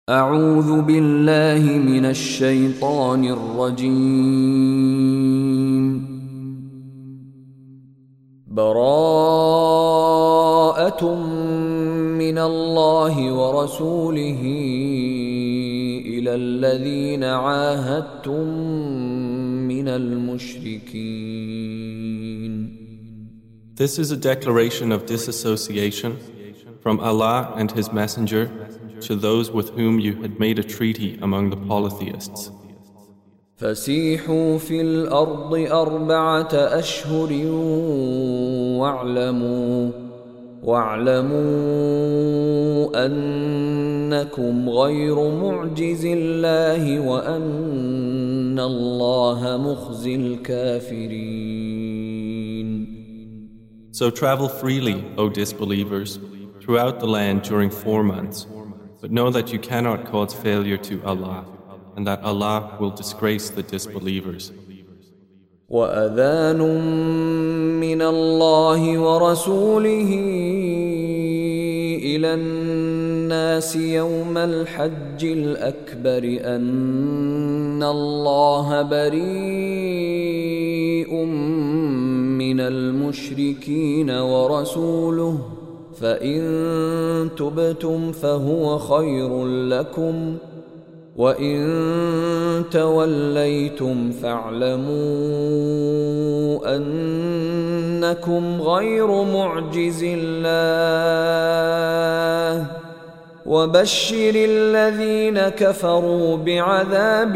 أعوذ بالله من الشيطان الرجيم. براءة من الله ورسوله إلى الذين عاهدتم من المشركين. This is a declaration of disassociation from Allah and His Messenger to those with whom you had made a treaty among the polytheists. فسيحوا في الأرض 4 أشهر واعلموا أنكم غير معجز الله وأن الله مخزي الكافرين. So travel freely, O disbelievers, throughout the land during 4 months, but know that you cannot cause failure to Allah, and that Allah will disgrace the disbelievers. وأذان من الله ورسوله إلى الناس يوم الحج الأكبر أن الله بريء من المشركين ورسوله فإن تبتم فهو خير لكم وإن توليتم فاعلموا أنكم غير معجز الله وبشر الذين كفروا بعذاب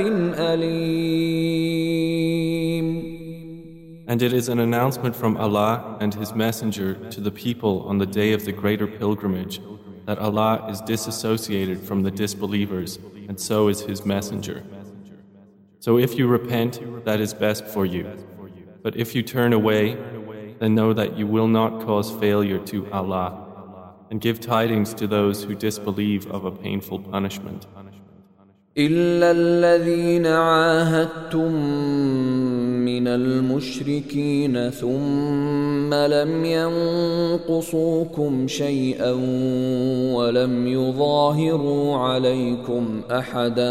أليم. And it is an announcement from Allah and His Messenger to the people on the day of the greater pilgrimage that Allah is disassociated from the disbelievers, and so is His Messenger. So if you repent, that is best for you. But if you turn away, then know that you will not cause failure to Allah, and give tidings to those who disbelieve of a painful punishment. إلا الذين عاهدتم من المشركين ثم لم ينقصوكم شيئا ولم يظاهروا عليكم أحدا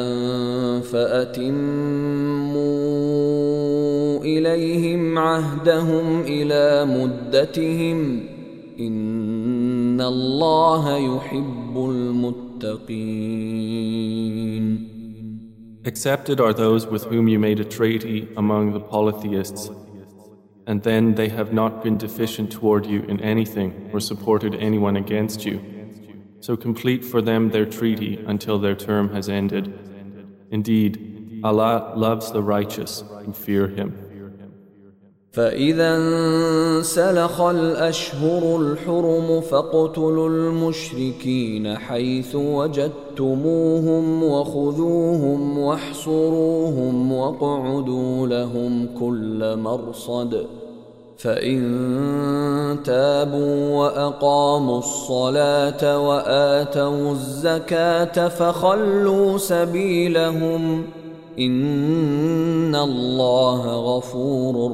فأتموا إليهم عهدهم إلى مدتهم إن الله يحب المتقين. Accepted are those with whom you made a treaty among the polytheists, and then they have not been deficient toward you in anything or supported anyone against you. So complete for them their treaty until their term has ended. Indeed, Allah loves the righteous who fear Him. فإذا انسلخ الأشهر الحرم فاقتلوا المشركين حيث وجدتموهم وخذوهم واحصروهم واقعدوا لهم كل مرصد فإن تابوا وأقاموا الصلاة وآتوا الزكاة فخلوا سبيلهم إن الله غفور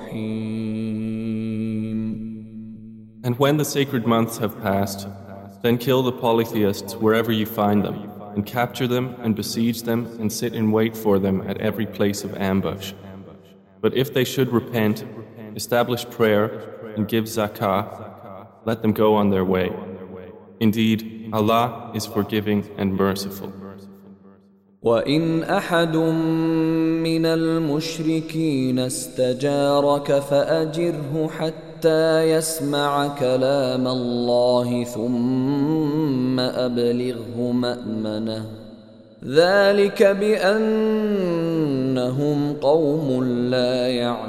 رحيم. And when the sacred months have passed, then kill the polytheists wherever you find them, and capture them and besiege them and sit in wait for them at every place of ambush. But if they should repent, establish prayer, and give zakah, let them go on their way. Indeed, Allah is forgiving and merciful. وَإِنْ أَحَدٌ مِّنَ الْمُشْرِكِينَ اسْتَجَارَكَ فَأَجِرْهُ حَتَّى يَسْمَعَ كَلَامَ اللَّهِ ثُمَّ أَبْلِغْهُ مَأْمَنَهُ ذَلِكَ بِأَنَّهُمْ قَوْمٌ لَّا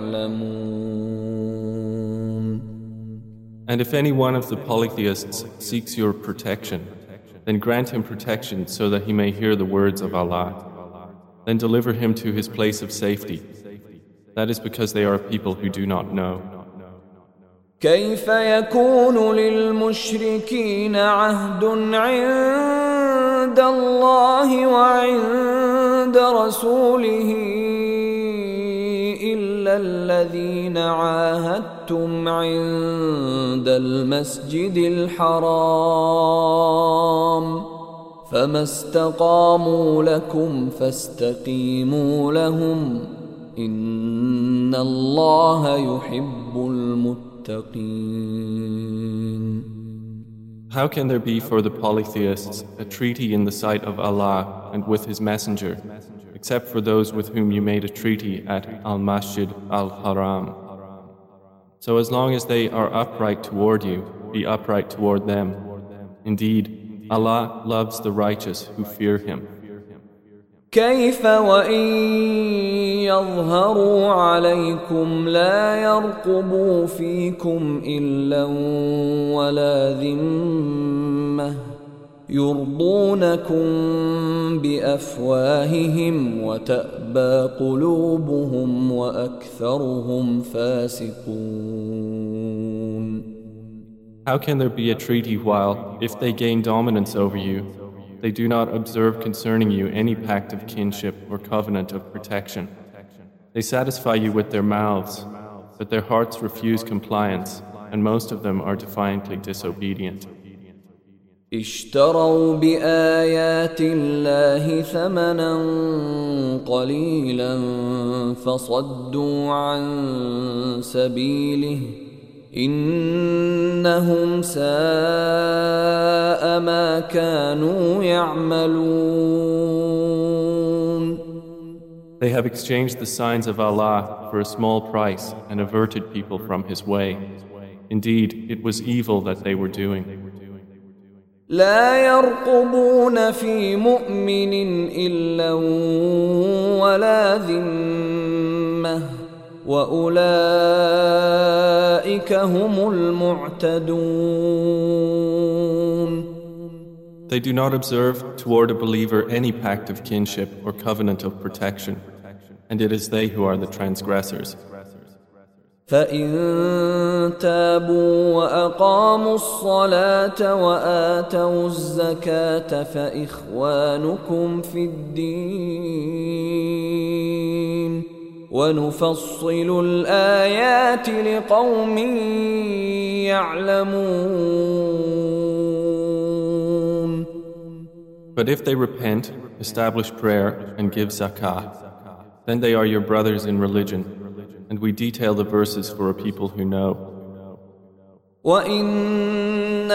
يَعْلَمُونَ. And if any one of the polytheists seeks your protection, then grant him protection so that he may hear the words of Allah. Then deliver him to his place of safety. That is because they are a people who do not know. كيف يكون للمشركين عهد عند الله وعند رسوله إلا الذين عاهدتم عند المسجد الحرام فما استقاموا لكم فاستقيموا لهم إن الله يحب المتقين. How can there be for the polytheists a treaty in the sight of Allah and with His Messenger, except for those with whom you made a treaty at Al-Masjid Al-Haram? So as long as they are upright toward you, be upright toward them. Indeed, Allah loves the righteous who fear Him. كيف وإن يظهروا عليكم لا يرقبوا فيكم إلا ولا ذمة يرضونكم بأفواههم وتأبى قلوبهم وأكثرهم فاسقون. How can there be a treaty while, if they gain dominance over you, they do not observe concerning you any pact of kinship or covenant of protection? They satisfy you with their mouths, but their hearts refuse compliance, and most of them are defiantly disobedient. اشتروا بآيات الله ثمنا قليلا فصدوا عن سبيله إنهم ساء ما كانوا يعملون. They have exchanged the signs of Allah for a small price and averted people from His way. Indeed, it was evil that they were doing. لا يرقبون في مؤمن إلا ولا ذمة وأولئك هم المعتدون. They do not observe toward a believer any pact of kinship or covenant of protection, and it is they who are the transgressors. فإن تابوا وأقاموا الصلاة وآتوا الزكاة فإخوانكم في الدين ونفصل الآيات لقوم يعلمون. But if they repent, establish prayer, and give zakah, then they are your brothers in religion, and we detail the verses for a people who know. وَإِن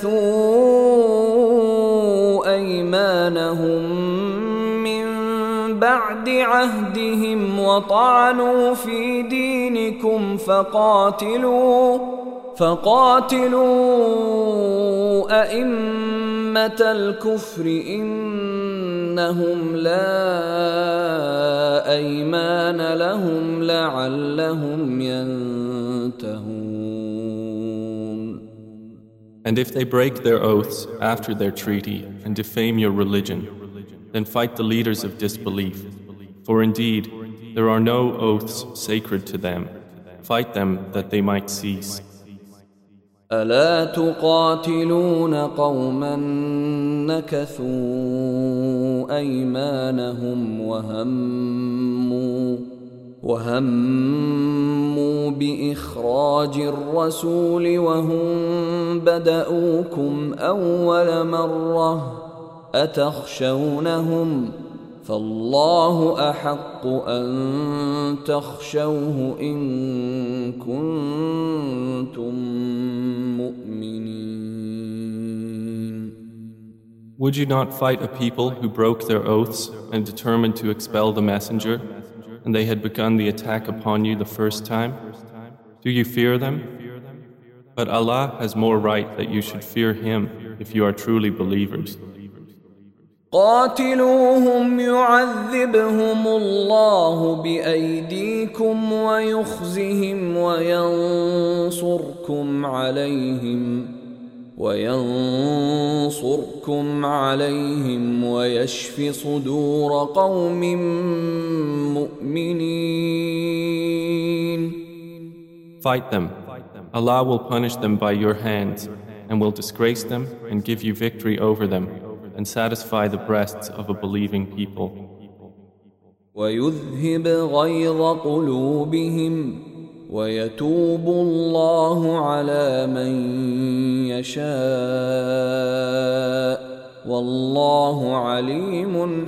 نَكَثُوا أَيْمَانَهُم مِّن بَعْدِ عَهْدِهِمْ وَطَعَنُوا فِي دِينِكُمْ فقاتلوا أئمة الكفر إنهم لا أيمان لهم لعلهم ينتهون. And if they break their oaths after their treaty and defame your religion, then fight the leaders of disbelief. For indeed, there are no oaths sacred to them. Fight them that they might cease. ألا تقاتلون قوما نكثوا أيمانهم وهموا بإخراج الرسول وهم بدؤوكم أول مرة أتخشونهم فالله أحق أن تخشوه إن كنتم مؤمنين. Would you not fight a people who broke their oaths and determined to expel the messenger, and they had begun the attack upon you the first time? Do you fear them? But Allah has more right that you should fear Him if you are truly believers. قاتلوهم يعذبهم الله بأيديكم ويخزهم وينصركم عليهم ويشف صدور قوم مؤمنين. Fight them. Allah will punish them by your hands and will disgrace them and give you victory over them and satisfy the breasts of a believing people. وَيُذْهِبْ غَيْظَ قُلُوبِهِمْ وَيَتُوبُ اللَّهُ عَلَى مَن يَشَاءُ والله عليم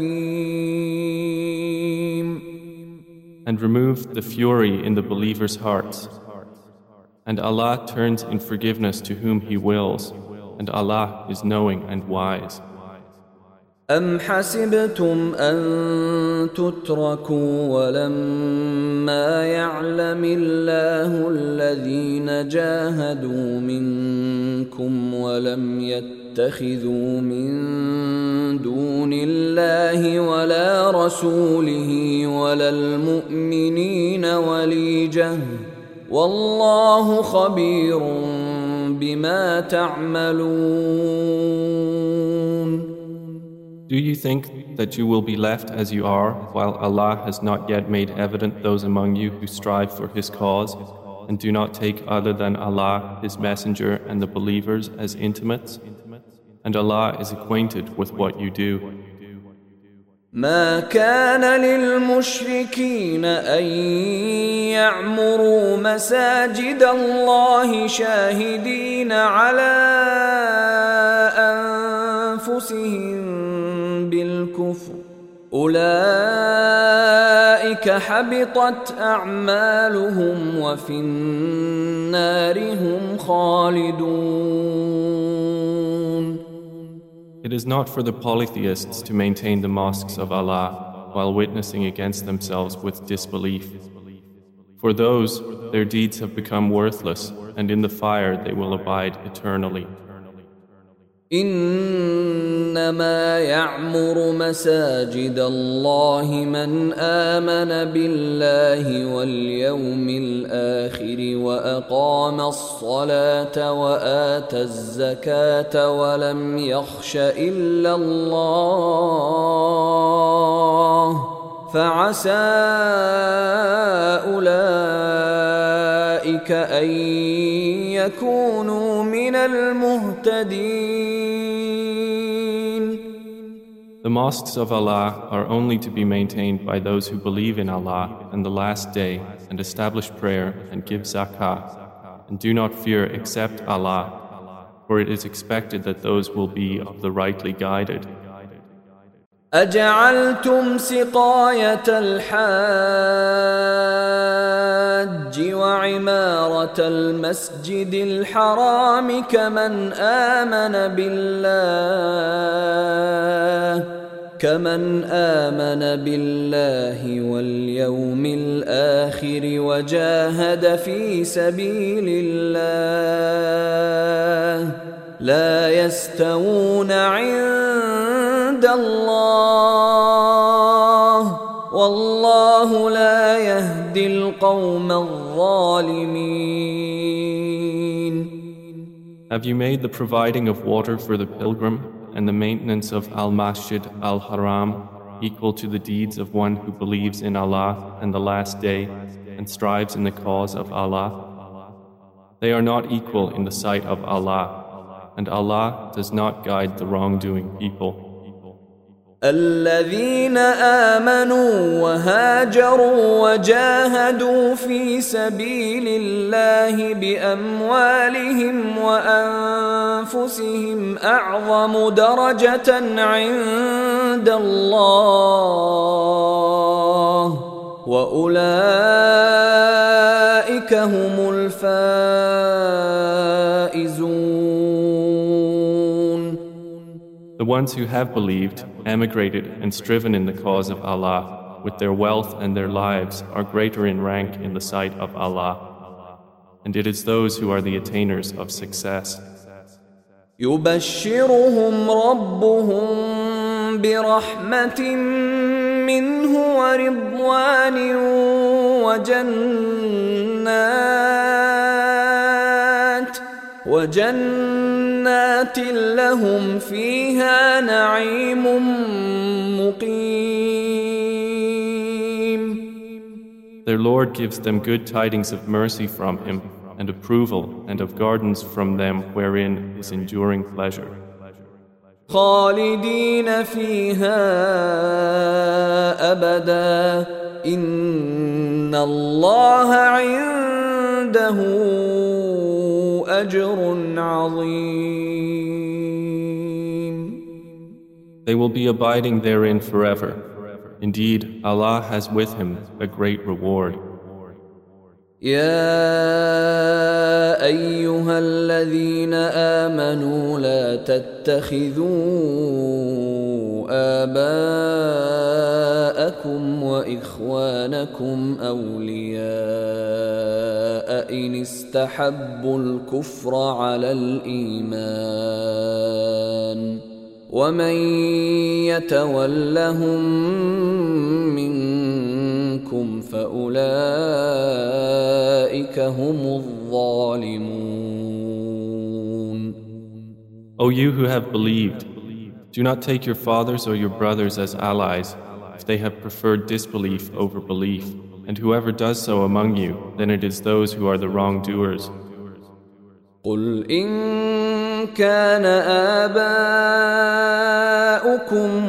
حكيم. And removed the fury in the believers' hearts. And Allah turns in forgiveness to whom He wills, and Allah is knowing and wise. أم حسبتم أن تتركوا ولما يعلم الله الذين جاهدوا منكم ولم يتخذوا من دون الله ولا رسوله ولا المؤمنين وليجة والله خبير بما تعملون. Do you think that you will be left as you are, while Allah has not yet made evident those among you who strive for His cause, and do not take other than Allah, His Messenger, and the believers as intimates? And Allah is acquainted with what you do. ما كان للمشركين أن يعمروا مساجد الله شاهدين على أنفسهم بالكفر أولئك حبطت أعمالهم وفي النار هم خالدون. It is not for the polytheists to maintain the mosques of Allah while witnessing against themselves with disbelief. For those, their deeds have become worthless, and in the fire they will abide eternally. إنما يعمر مساجد الله من آمن بالله واليوم الآخر وأقام الصلاة وآتى الزكاة ولم يخش إلا الله فعسى أولئك أن يكونوا من المهتدين. The mosques of Allah are only to be maintained by those who believe in Allah and the last day and establish prayer and give zakah and do not fear except Allah, for it is expected that those will be of the rightly guided. أجعلتم سقاية الحاج وعمارة المسجد الحرام كمن آمن بالله واليوم الآخر وجاهد في سبيل الله لا يستوون عند الله والله لا يهدي القوم الظالمين. Have you made the providing of water for the pilgrim and the maintenance of Al-Masjid Al-Haram equal to the deeds of one who believes in Allah and the last day and strives in the cause of Allah? They are not equal in the sight of Allah, and Allah does not guide the wrongdoing people. الذين آمنوا وهاجروا وجاهدوا في سبيل الله بأموالهم وأنفسهم أعظم درجة عند الله وأولئك هم الفائزون. The ones who have believed, emigrated and striven in the cause of Allah with their wealth and their lives are greater in rank in the sight of Allah. And it is those who are the attainers of success. يبشرهم ربهم برحمة منه ورضوان وجنات لهم فيها نعيم مقيم. Their Lord gives them good tidings of mercy from Him and approval and of gardens from them wherein is enduring pleasure. خالدين فيها أبدا إن الله عنده أجر عظيم. They will be abiding therein forever. Indeed, Allah has with him a great reward. يا أيها الذين آمنوا لا تتخذوا آباءكم وإخوانكم أولياء إن استحبوا الكفر على الإيمان ومن يتولهم منكم فأولئك هم الظالمون. O you who have believed, do not take your fathers or your brothers as allies if they have preferred disbelief over belief, and whoever does so among you, then it is those who are the wrongdoers. قل إن كان آباؤكم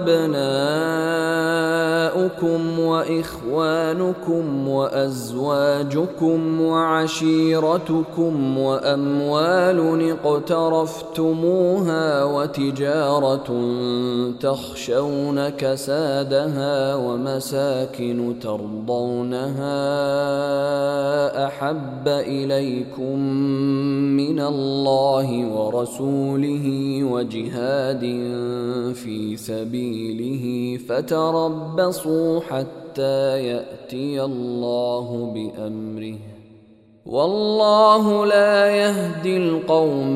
وأبناؤكم وإخوانكم وأزواجكم وعشيرتكم وأموال اقترفتموها وتجارة تخشون كسادها ومساكن ترضونها أحب إليكم من الله ورسوله وجهاد في سبيله فتربصوا حتى يأتي الله بأمره والله لا يهدي القوم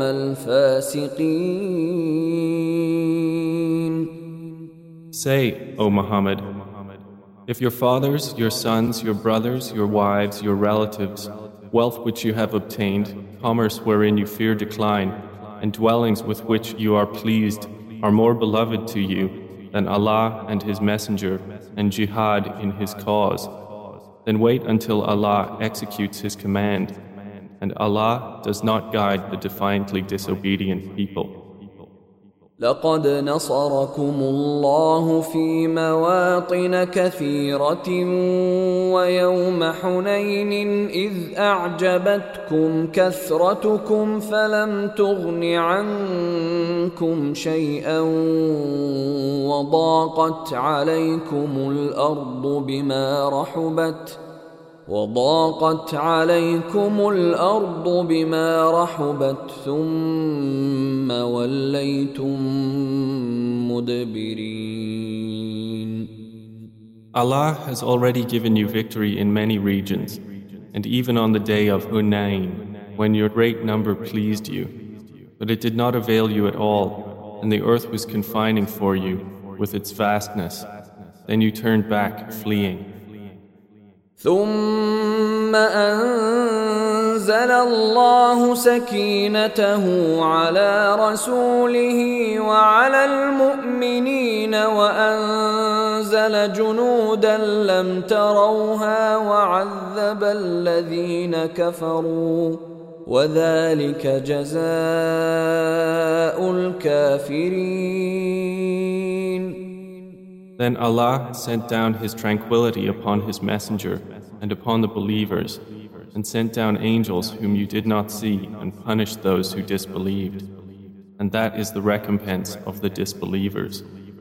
الفاسقين. Say, O Muhammad, if your fathers, your sons, your brothers, your wives, your relatives, wealth which you have obtained, commerce wherein you fear decline, and dwellings with which you are pleased are more beloved to you than Allah and His Messenger and jihad in His cause, then wait until Allah executes His command, and Allah does not guide the defiantly disobedient people. لقد نصركم الله في مواطن كثيرة ويوم حنين إذ أعجبتكم كثرتكم فلم تغن عنكم شيئا وضاقت عليكم الأرض بما رحبت ثم وليتم مدبرين. Allah has already given you victory in many regions, and even on the day of Hunayn, when your great number pleased you. But it did not avail you at all, and the earth was confining for you with its vastness. Then you turned back, fleeing. ثم أنزل الله سكينته على رسوله وعلى المؤمنين وأنزل جنودا لم تروها وعذب الذين كفروا وذلك جزاء الكافرين. Then Allah sent down His tranquility upon His messenger and upon the believers, and sent down angels whom you did not see, and punished those who disbelieved. And that is the recompense of the disbelievers.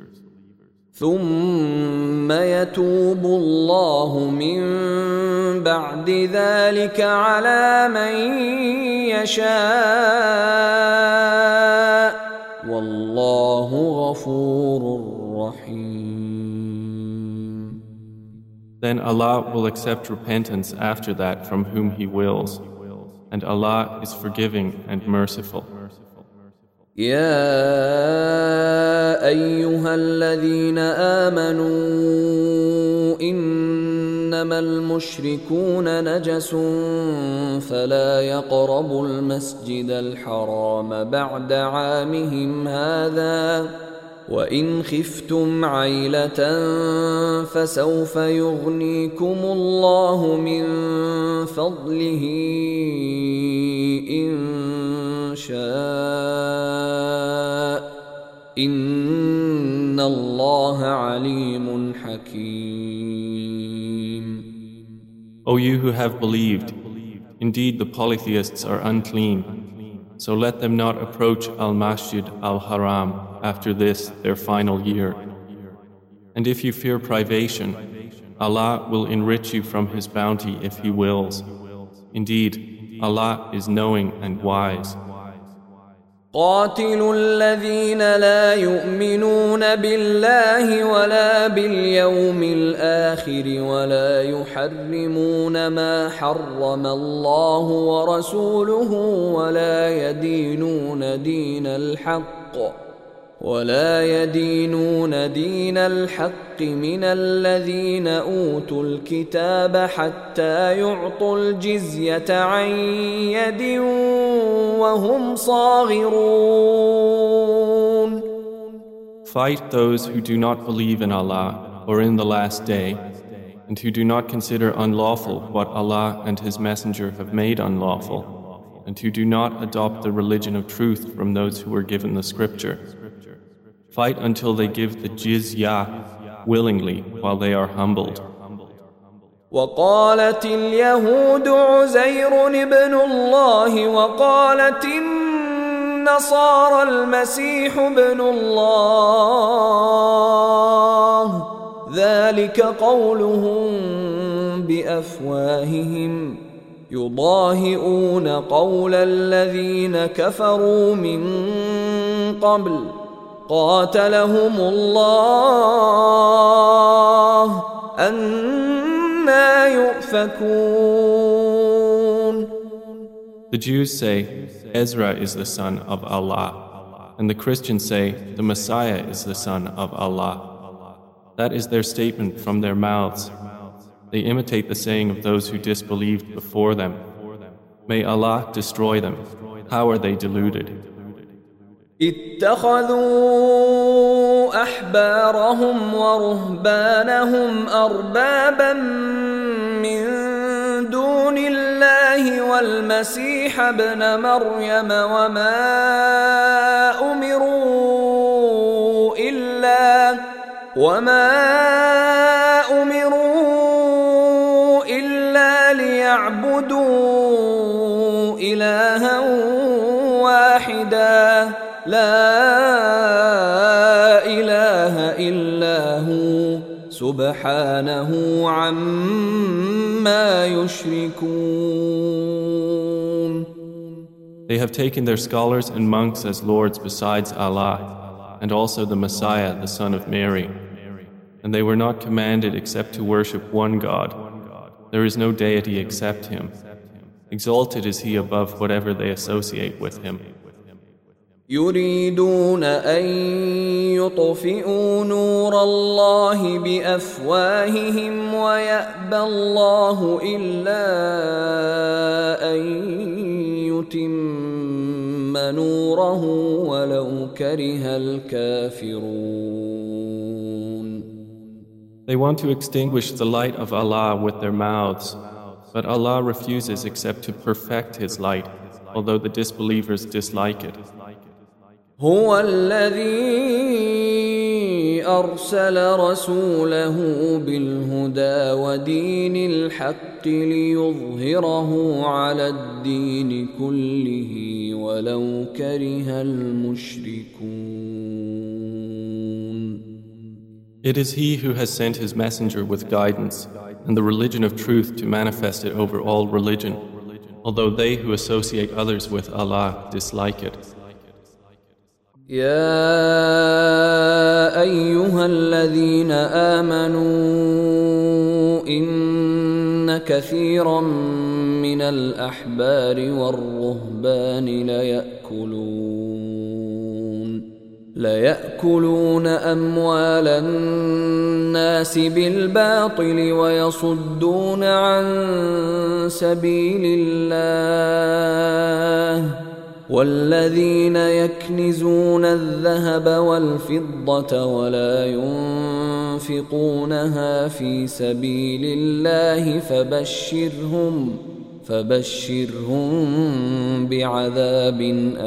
ثم يتوب الله من بعد ذلك على من يشاء والله غفور رحيم. Then Allah will accept repentance after that from whom He wills, and Allah is forgiving and merciful. يا أيها الذين آمنوا إنما المشركون نجس فلا يقربوا المسجد الحرام بعد عامهم هذا وإن خفتم عيلة فسوف يغنيكم الله من فضله إن شاء إن الله عليم حكيم. O you who have believed, indeed the polytheists are unclean, so let them not approach Al-Masjid Al-Haram after this their final year. And if you fear privation, Allah will enrich you from His bounty if He wills. Indeed, Allah is knowing and wise. قاتلوا الذين لا يؤمنون بالله ولا باليوم الآخر ولا يحرمون ما حرم الله ورسوله ولا يدينون دين الحق من الذين أوتوا الكتاب حتى يعطوا الجزية عن يد وهم صاغرون. Fight those who do not believe in Allah or in the last day, and who do not consider unlawful what Allah and His Messenger have made unlawful, and who do not adopt the religion of truth from those who were given the scripture. Fight until they give the jizyah willingly while they are humbled. وقالت اليهود عزير ابن الله وقالت النصارى المسيح ابن الله ذلك قولهم بأفواههم يضاهئون قول الذين كفروا من قبل قاتلهم الله أنى يؤفكون. The Jews say, Ezra is the son of Allah, and the Christians say, the Messiah is the son of Allah. That is their statement from their mouths. They imitate the saying of those who disbelieved before them. May Allah destroy them. How are they deluded? اتخذوا أحبارهم ورهبانهم أربابا من دون الله والمسيح ابن مريم وما أمروا إلا ليعبدوا إلها واحدا لا إله إلا هو سبحانه عما يشركون. They have taken their scholars and monks as lords besides Allah, and also the Messiah, the son of Mary. And they were not commanded except to worship one God. There is no deity except Him. Exalted is He above whatever they associate with Him. يريدون أن يطفئوا نور الله بأفواههم ويأبى الله إلا أن يتم نوره ولو كره الكافرون. They want to extinguish the light of Allah with their mouths, but Allah refuses except to perfect His light, although the disbelievers dislike it. هو الذي أرسل رسوله بالهدى ودين الحق ليظهره على الدين كله ولو كره المشركون. It is He who has sent His messenger with guidance and the religion of truth to manifest it over all religion, although they who associate others with Allah dislike it. يا أيها الذين آمنوا إن كثيرا من الأحبار والرهبان ليأكلون أموال الناس بالباطل ويصدون عن سبيل الله والذين يكنزون الذهب والفضة ولا ينفقونها في سبيل الله فبشرهم بعذاب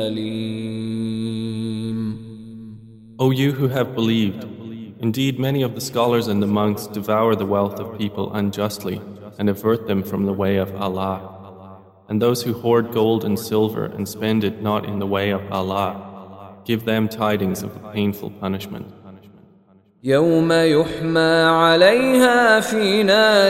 أليم. O you who have believed, indeed many of the scholars and the monks devour the wealth of people unjustly and avert them from the way of Allah. And those who hoard gold and silver and spend it not in the way of Allah, give them tidings of the painful punishment. يوم يحمى عليها في نار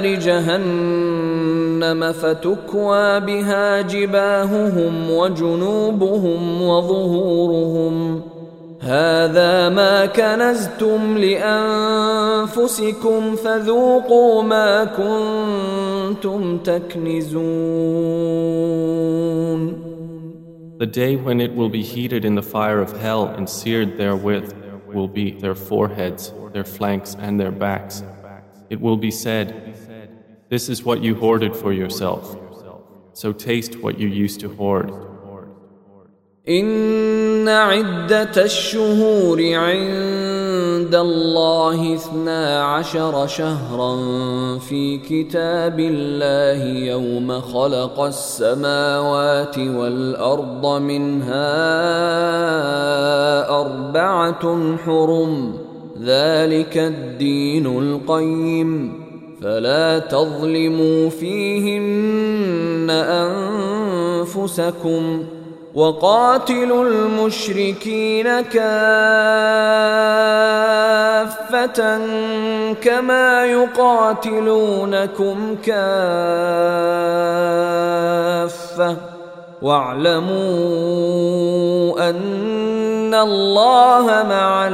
جهنم فتكوى بها جباههم وجنوبهم وظهورهم هذا ما كنزتم لأنفسكم فذوقوا ما كنتم تكنزون. The day when it will be heated in the fire of hell and seared therewith will be their foreheads, their flanks, and their backs. It will be said, "This is what you hoarded for yourself. So taste what you used to hoard." إن عدة الشهور عند الله 12 شهرا في كتاب الله يوم خلق السماوات والأرض منها 4 حرم ذلك الدين القيم فلا تظلموا فيهن أنفسكم وقاتلوا المشركين كافة كما يقاتلونكم كافة واعلموا أن الله مع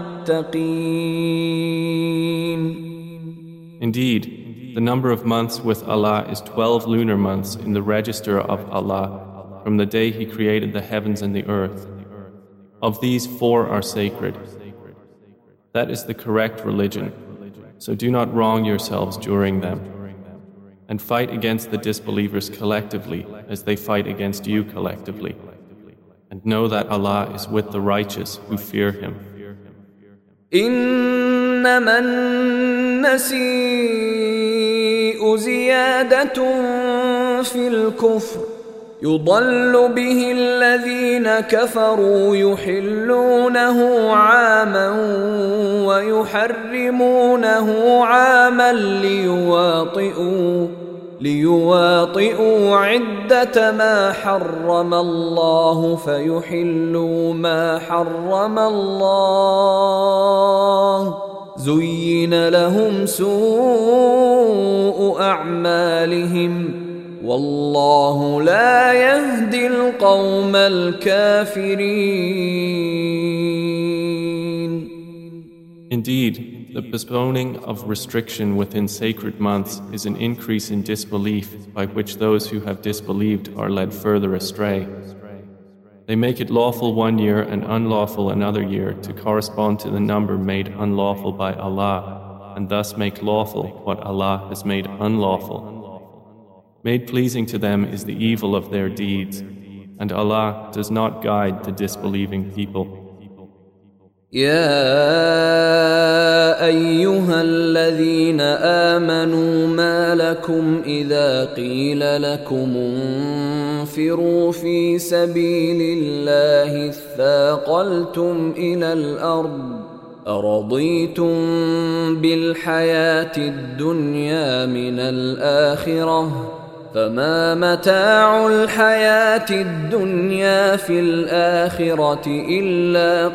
المتقين. Indeed, the number of months with Allah is 12 lunar months in the register of Allah from the day He created the heavens and the earth. Of these 4 are sacred. That is the correct religion, so do not wrong yourselves during them. And fight against the disbelievers collectively as they fight against you collectively. And know that Allah is with the righteous who fear Him. إنما النسيء زيادة في الكفر يضل به الذين كفروا يحلونه عاما ويحرمونه عاما ليواطئوا عدة ما حرم الله فيحلوا ما حرم الله زين لهم سوء أعمالهم والله لا يهدي القوم الكافرين. Indeed, the postponing of restriction within sacred months is an increase in disbelief by which those who have disbelieved are led further astray. They make it lawful one year and unlawful another year to correspond to the number made unlawful by Allah, and thus make lawful what Allah has made unlawful. Made pleasing to them is the evil of their deeds, and Allah does not guide the disbelieving people. يا أيها الذين آمنوا ما لكم إذا قيل لكم انفروا في سبيل الله اثاقلتم إلى الأرض أرضيتم بالحياة الدنيا من الآخرة فما متاع الحياة الدنيا في الآخرة إلا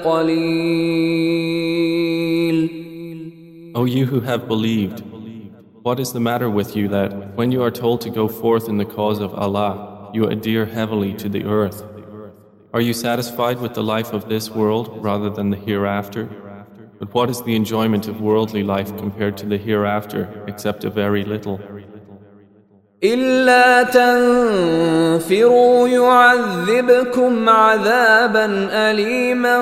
قليل. O you who have believed, what is the matter with you that, when you are told to go forth in the cause of Allah, you adhere heavily to the earth? Are you satisfied with the life of this world rather than the hereafter? But what is the enjoyment of worldly life compared to the hereafter except a very little? إلا تنفروا يعذبكم عذابا أليما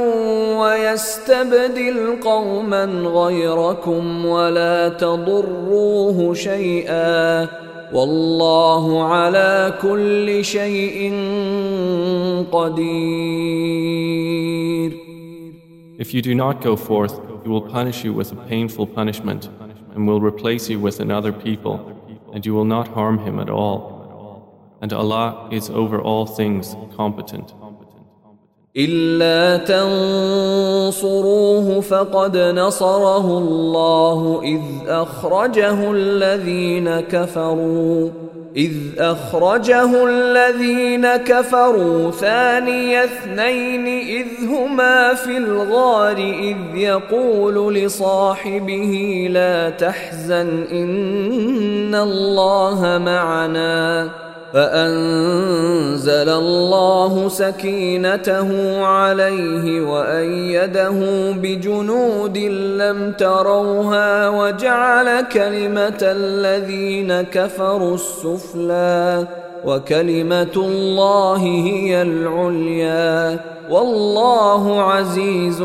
ويستبدل قوما غيركم ولا تضروه شيئا والله على كل شيء قدير. If you do not go forth, He will punish you with a painful punishment and will replace you with another people, and you will not harm him at all. And Allah is over all things competent. إلا تنصروه فقد نصره الله إذ أخرجه الذين كفروا إذ أخرجه الذين كفروا ثاني اثنين إذ هما في الغار إذ يقول لصاحبه لا تحزن إن الله معنا فأنزل الله سكينته عليه وأيده بجنود لم تروها وجعل كلمة الذين كفروا السفلى وكلمة الله هي العليا والله عزيز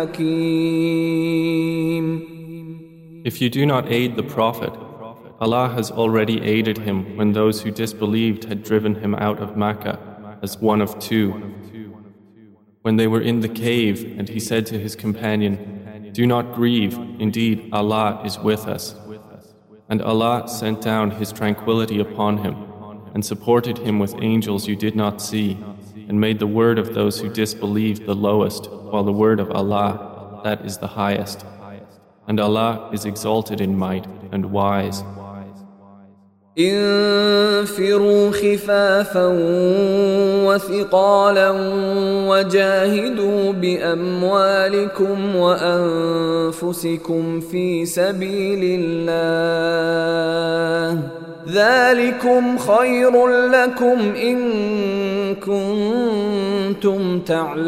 حكيم. If you do not aid the Prophet, Allah has already aided him when those who disbelieved had driven him out of Makkah as one of two. When they were in the cave and he said to his companion, "Do not grieve, indeed Allah is with us." And Allah sent down His tranquility upon him and supported him with angels you did not see and made the word of those who disbelieved the lowest while the word of Allah, that is the highest. And Allah is exalted in might and wise. انفروا خفافا وثقالا وجاهدوا بأموالكم وأنفسكم في سبيل الله ذلكم خير لكم إن كنتم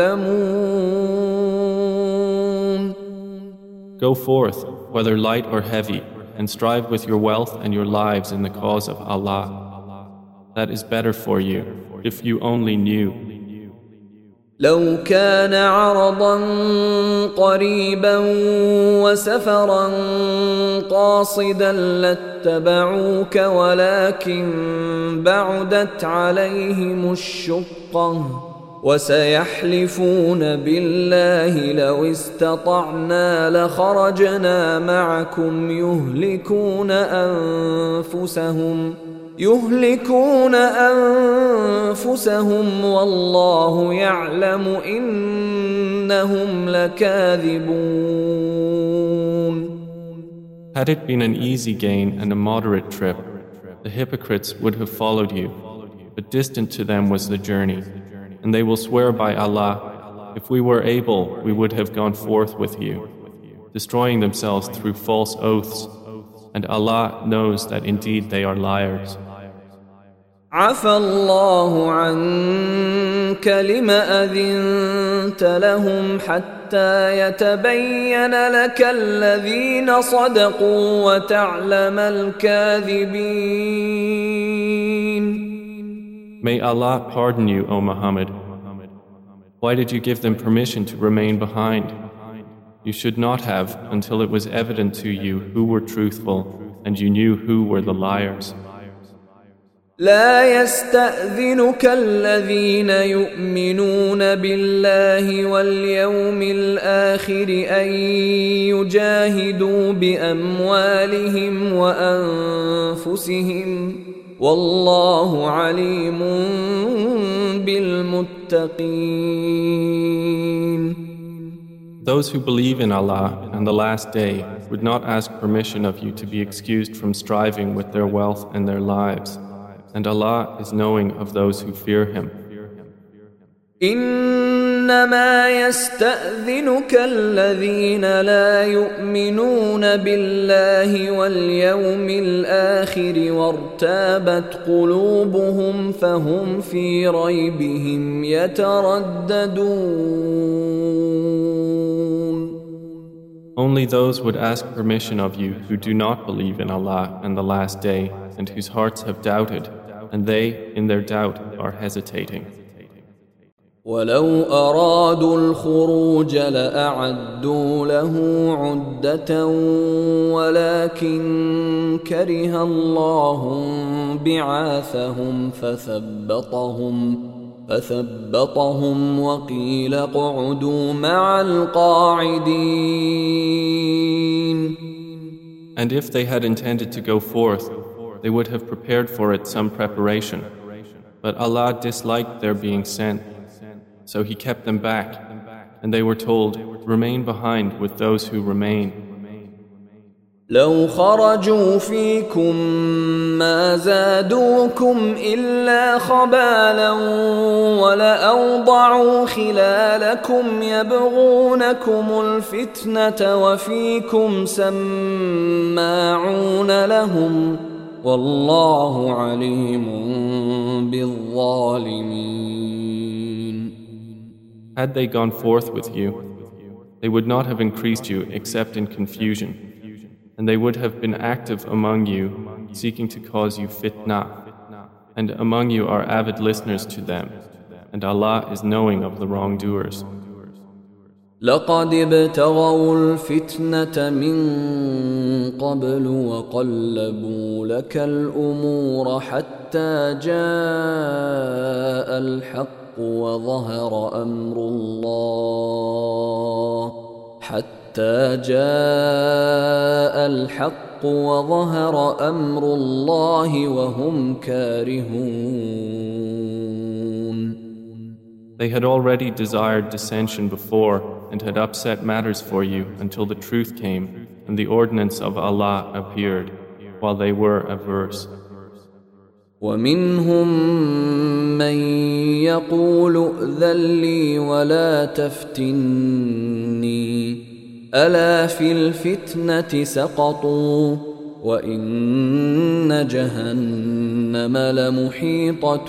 تعلمون. Go forth, whether light or heavy, and strive with your wealth and your lives in the cause of Allah. That is better for you, if you only knew. لو كان عرضا قريبا وسفرا قاصدا لاتبعوك ولكن بعدت عليهم الشقة وسيحلفون بالله لو استطعنا لخرجنا معكم يهلكون أنفسهم والله يعلم إنهم لكاذبون. Had it been an easy gain and a moderate trip, the hypocrites would have followed you, but distant to them was the journey. And they will swear by Allah, if we were able, we would have gone forth with you, destroying themselves through false oaths, and Allah knows that indeed they are liars. عفى الله عنك لما أذنت لهم حتى يتبين لك الذين صدقوا وتعلم الكاذبين. May Allah pardon you, O Muhammad. Why did you give them permission to remain behind? You should not have until it was evident to you who were truthful and you knew who were the liars. لا يستأذنك الذين يؤمنون بالله واليوم الآخر أن يجاهدوا بأموالهم وأنفسهم والله عليم بالمتقين. Those who believe in Allah and the last day would not ask permission of you to be excused from striving with their wealth and their lives, and Allah is knowing of those who fear Him. إنما يستأذنك الذين لا يؤمنون بالله واليوم الآخر وارتابت قلوبهم فهم في ريبهم يترددون. Only those would ask permission of you who do not believe in Allah and the last day and whose hearts have doubted, and they, in their doubt, are hesitating. ولو أرادوا الخروج لأعدوا له عدة ولكن كره الله بعاثهم فثبطهم وقيل اقعدوا مع القاعدين. And if they had intended to go forth, they would have prepared for it some preparation. But Allah disliked their being sent. So He kept them back, and they were told, remain behind with those who remain. لو خرجوا فيكم ما زادوكم إلا خبالا ولأوضعوا خلالكم يبغونكم الفتنة وفيكم سماعون لهم والله عليم بالظالمين. Had they gone forth with you, they would not have increased you except in confusion, and they would have been active among you, seeking to cause you fitna. And among you are avid listeners to them, and Allah is knowing of the wrongdoers. لقد ابتغوا الفتنة من قبل وقلبوا لك الأمور حتى جاء الحق وظهر أمر الله وهم كارهون. They had already desired dissension before and had upset matters for you until the truth came and the ordinance of Allah appeared while they were averse. ومنهم من يقول ائذن لي ولا تفتني ألا في الفتنة سقطوا وإن جهنم لمحيطة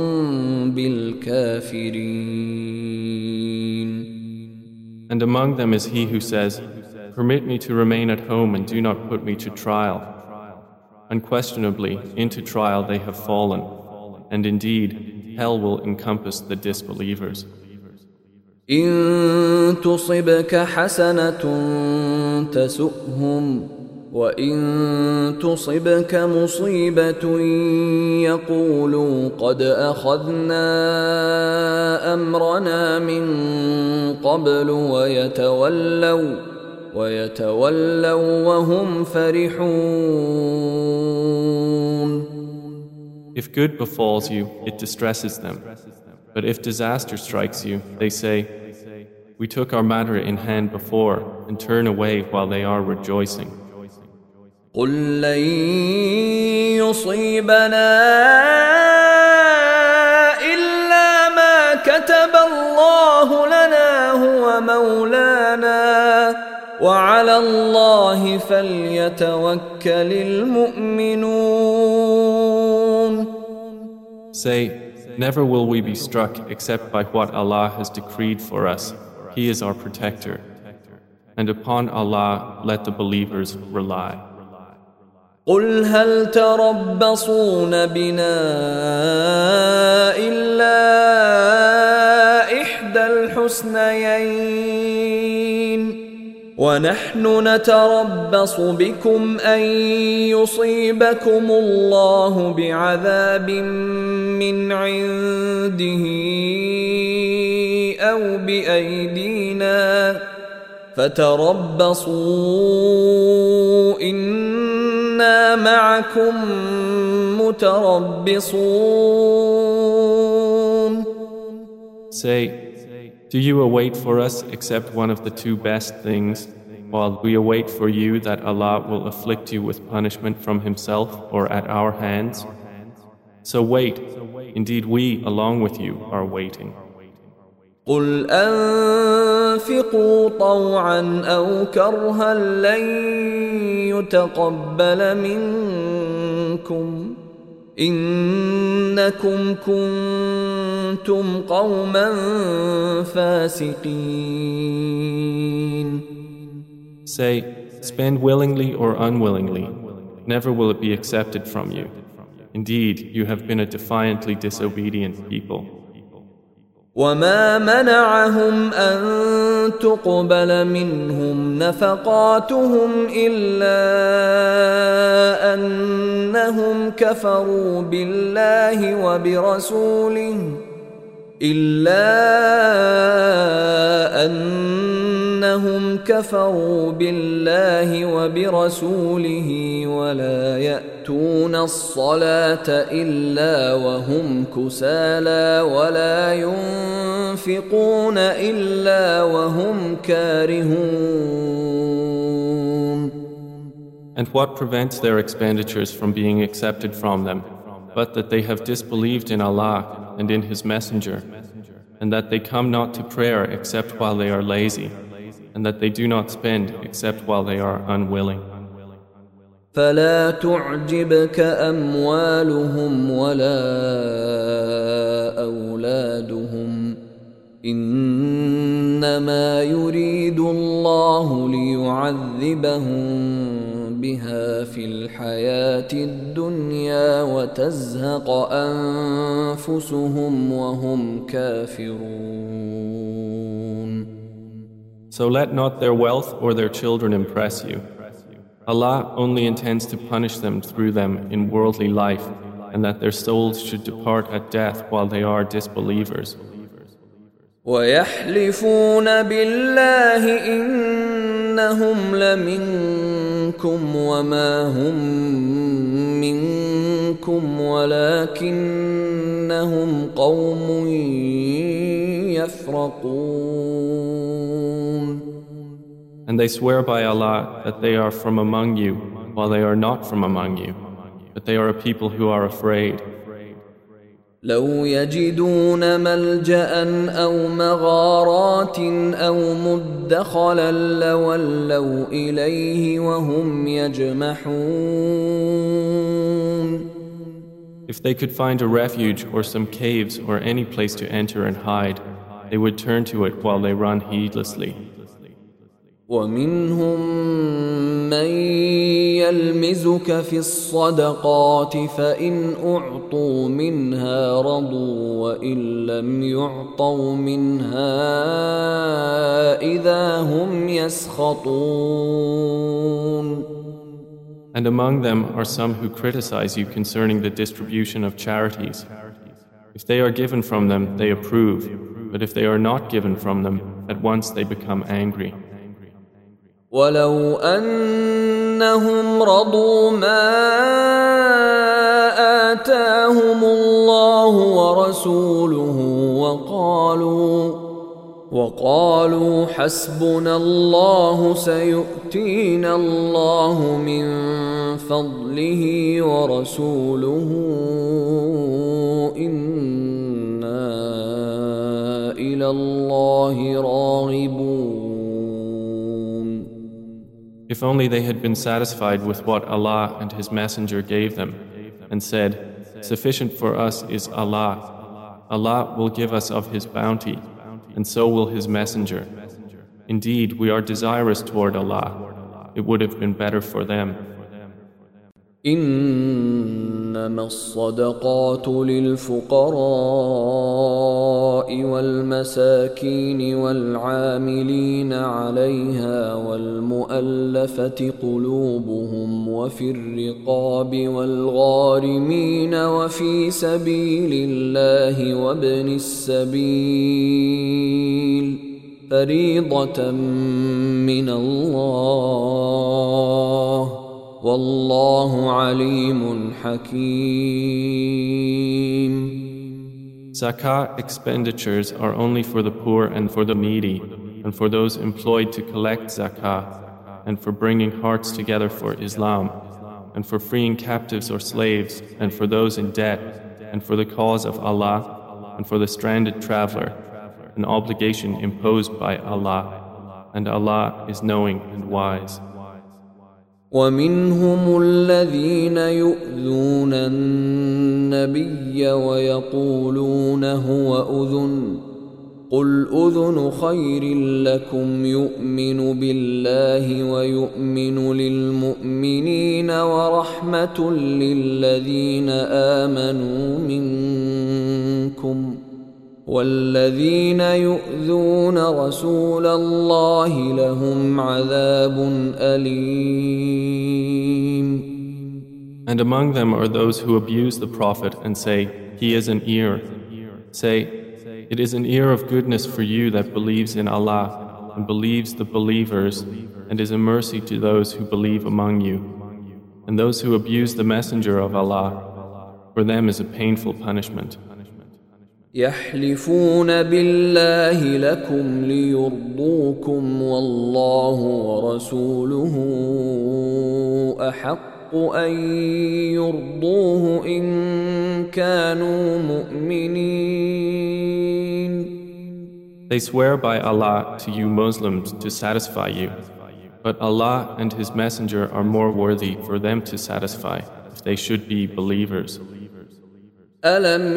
بالكافرين. And among them is he who says, "Permit me to remain at home and do not put me to trial." Unquestionably, into trial they have fallen, and indeed, hell will encompass the disbelievers. إن تصبك حسنة تسؤهم وإن تصبك مصيبة يقولوا قد أخذنا أمرنا من قبل ويتولوا وهم فرحون. If good befalls you, it distresses them. But if disaster strikes you, they say, "We took our matter in hand before," and turn away while they are rejoicing. قل لن يصيبنا إلا ما كتب الله لنا هو مولانا وعلى الله فليتوكل المؤمنون. Say, never will we be struck except by what Allah has decreed for us. He is our protector. And upon Allah let the believers rely. قل هل تربصون بنا إلا إحدى الحسنيين ونحن نتربص بكم أن يصيبكم الله بعذاب من عنده أو بأيدينا فتربصوا إنا معكم متربصون. Say, do you await for us except one of the two best things, while we await for you that Allah will afflict you with punishment from Himself or at our hands? So wait, indeed we along with you are waiting. قل أنفقوا طوعا أو كرها لن يتقبل منكم إنكم كنتم قوما فاسقين. Say, spend willingly or unwillingly, never will it be accepted from you. Indeed, you have been a defiantly disobedient people. وما منعهم أن تقبل منهم نفقاتهم إلا أنهم كفروا بالله وبرسوله ولا يأتون الصلاة إلا وهم كسالى ولا ينفقون إلا وهم كارهون. And what prevents their expenditures from being accepted from them, but that they have disbelieved in Allah and in His Messenger, and that they come not to prayer except while they are lazy, and that they do not spend except while they are unwilling. فلا تعجبك أموالهم ولا أولادهم إنما يريد الله ليعذبهم بها في الحياة الدنيا وتزهق أنفسهم وهم كافرون. So let not their wealth or their children impress you. Allah only intends to punish them through them in worldly life, and that their souls should depart at death while they are disbelievers. وَيَحْلِفُونَ بِاللَّهِ إِنَّهُمْ لَمِنكُمْ وَمَا هُمْ مِنكُمْ وَلَكِنَّهُمْ قَوْمٌ يَفْرَقُونَ. And they swear by Allah that they are from among you, while they are not from among you, but they are a people who are afraid. لو يجدون ملجأ أو مغارات أو مدخلا لولوا إليه وهم يجمحون. If they could find a refuge or some caves or any place to enter and hide, they would turn to it while they run heedlessly. ومنهم من يلمزك في الصدقات فإن أعطوا منها رضوا وإن لم يعطوا منها إذا هم يسخطون. And among them are some who criticize you concerning the distribution of charities. If they are given from them, they approve, but if they are not given from them, at once they become angry. ولو أنهم رضوا ما آتاهم الله ورسوله وقالوا حسبنا الله سيؤتينا الله من فضله ورسوله إنا إلى الله راغبون. If only they had been satisfied with what Allah and His Messenger gave them, and said, "Sufficient for us is Allah. Allah will give us of His bounty, and so will His Messenger. Indeed, we are desirous toward Allah. It would have been better for them." إنما الصدقات للفقراء والمساكين والعاملين عليها والمؤلفة قلوبهم وفي الرقاب والغارمين وفي سبيل الله وابن السبيل فريضة من الله والله عليم حكيم. Zakah expenditures are only for the poor and for the needy, and for those employed to collect zakah, and for bringing hearts together for Islam, and for freeing captives or slaves, and for those in debt, and for the cause of Allah, and for the stranded traveler, an obligation imposed by Allah, and Allah is knowing and wise. ومنهم الذين يؤذون النبي ويقولون هو أذن قل أذن خير لكم يؤمن بالله ويؤمن للمؤمنين ورحمة للذين آمنوا منكم والذين يؤذون رسول الله لهم عذاب أليم. And among them are those who abuse the Prophet and say, "He is an ear." Say, "It is an ear of goodness for you that believes in Allah and believes the believers, and is a mercy to those who believe among you. And those who abuse the Messenger of Allah, for them is a painful punishment." يحلفون بالله لكم ليرضوكم والله ورسوله أحق أن يرضوه إن كانوا مؤمنين. They swear by Allah to you Muslims to satisfy you, but Allah and His Messenger are more worthy for them to satisfy if they should be believers. ألم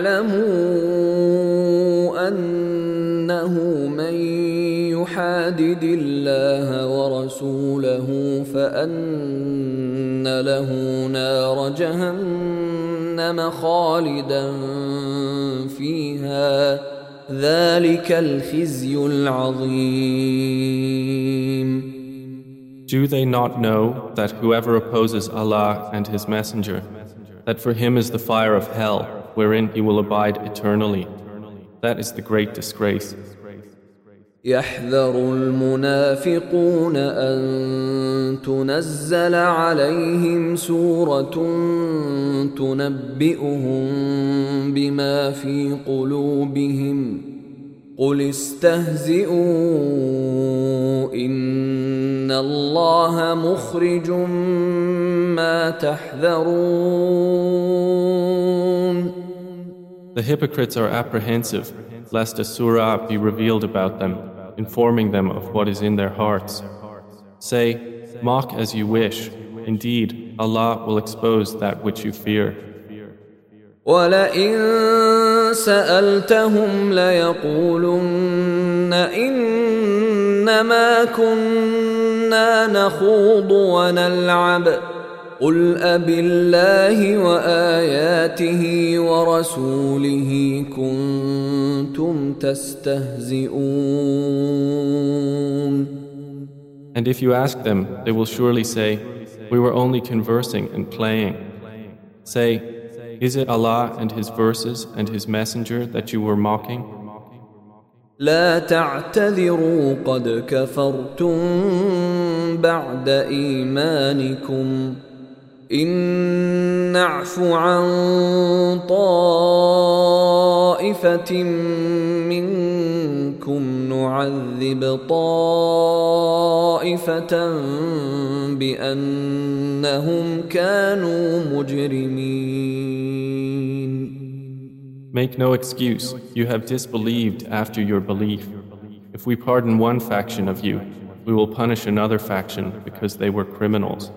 يعلموا أنه من يحادد الله ورسوله فأن له نار جهنم خالدا فيها ذلك الخزي العظيم. Do they not know that whoever opposes Allah and His Messenger, that for him is the fire of hell, wherein he will abide eternally? That is the great disgrace. يحذر المنافقون أن تنزل عليهم سورة تنبئهم بما في قلوبهم قل استهزئوا إن الله مخرج ما تحذرون. The hypocrites are apprehensive lest a surah be revealed about them, informing them of what is in their hearts. Say, mock as you wish. Indeed, Allah will expose that which you fear. وَلَئِن سَأَلْتَهُمْ لَيَقُولُنَّ إِنَّمَا كُنَّا نَخُوضُ وَنَلْعَبُ قُلْ أَبِاللَّهِ وَآيَاتِهِ وَرَسُولِهِ كُنتُمْ تَسْتَهْزِئُونَ. And if you ask them, they will surely say, we were only conversing and playing. Say, is it Allah and His verses and His Messenger that you were mocking? لا تعتذروا قد كفرتم بعد إيمانكم إن نعف عن طائفة منكم نعذب طائفة بأنهم كانوا مجرمين. Make no excuse, you have disbelieved after your belief. If we pardon one faction of you, we will punish another faction because they were criminals.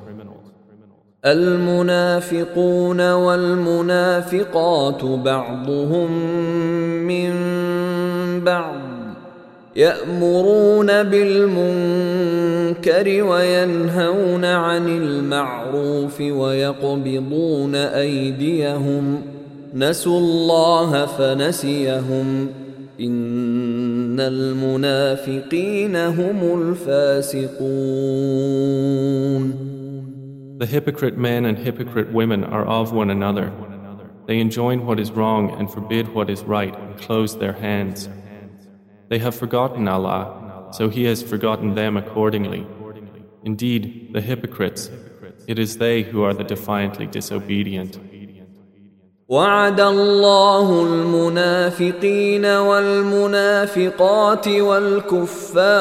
المنافقون والمنافقات بعضهم من بعض يأمرون بالمنكر وينهون عن المعروف ويقبضون أيديهم نسوا الله فنسيهم إن المنافقين هم الفاسقون. The hypocrite men and hypocrite women are of one another. They enjoin what is wrong and forbid what is right and close their hands. They have forgotten Allah, so He has forgotten them accordingly. Indeed, the hypocrites, it is they who are the defiantly disobedient. وعد الله المنافقين والمنافقات والكفار